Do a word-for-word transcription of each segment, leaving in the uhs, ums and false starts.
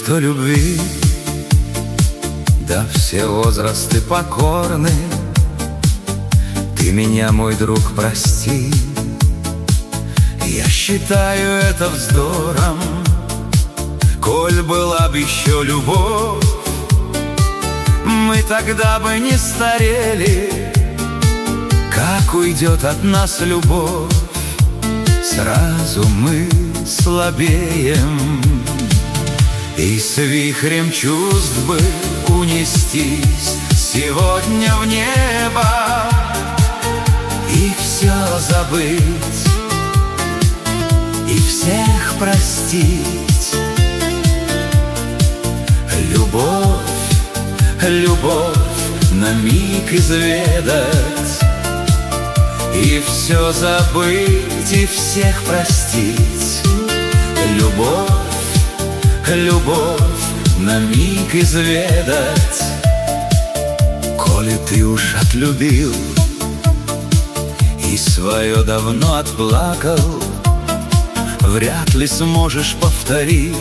что любви, да все возрасты покорны. Ты меня, мой друг, прости, я считаю это вздором. Коль была б еще любовь, мы тогда бы не старели. Как уйдет от нас любовь, сразу мы слабеем. И с вихрем чувств бы унестись сегодня в небо и все забыть, и всех простить. Любовь, любовь на миг изведать, и все забыть, и всех простить. Любовь, любовь на миг изведать. Коли ты уж отлюбил и свое давно отплакал, вряд ли сможешь повторить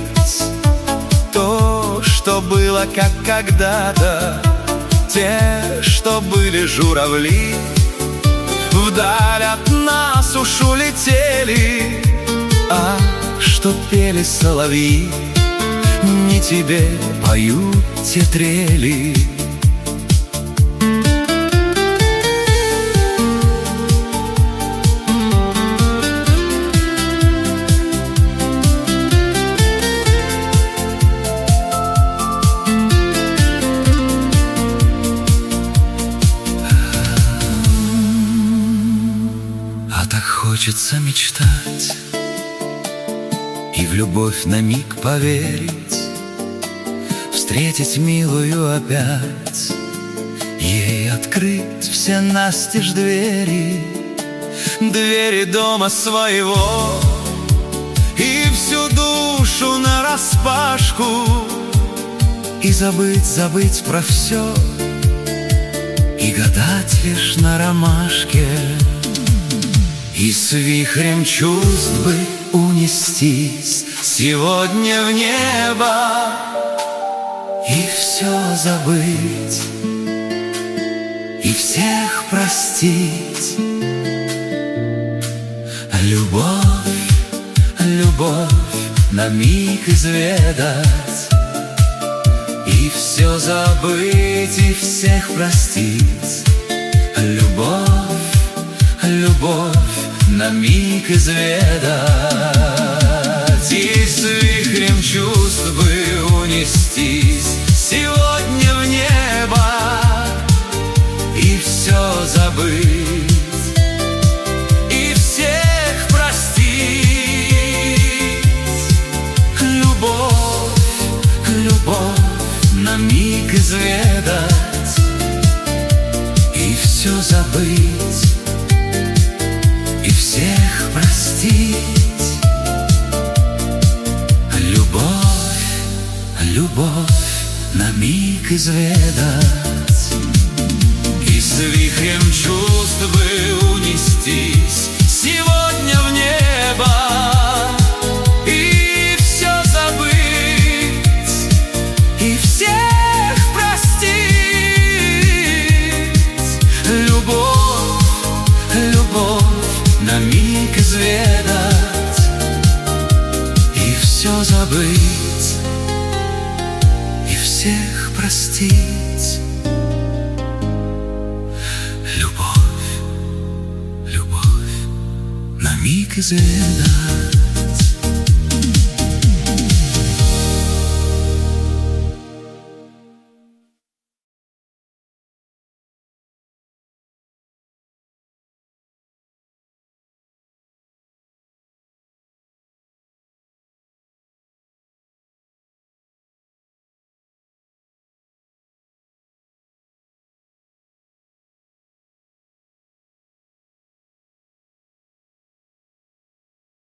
то, что было, как когда-то. Те, что были журавли, вдаль от нас уж улетели. А что пели соловьи, не тебе поют те трели. А так хочется мечтать и в любовь на миг поверить, встретить милую опять, ей открыть все настежь двери, двери дома своего, и всю душу нараспашку, и забыть, забыть про все, и гадать лишь на ромашке. И с вихрем чувств бы унестись сегодня в небо и все забыть, и всех простить. Любовь, любовь на миг изведать, и все забыть, и всех простить. Любовь, любовь на миг изведать, и с вихрем чувств бы унестись сегодня в небо и все забыть, и всех простить. Любовь, любовь на миг изведать и все забыть, и всех простить. Любовь, любовь на миг изведать, и с вихрем чувств бы унестись сегодня в небо и все забыть, и всех простить. Любовь, любовь на миг изведать и все забыть, и всех простить. Любовь, любовь на миг изведать.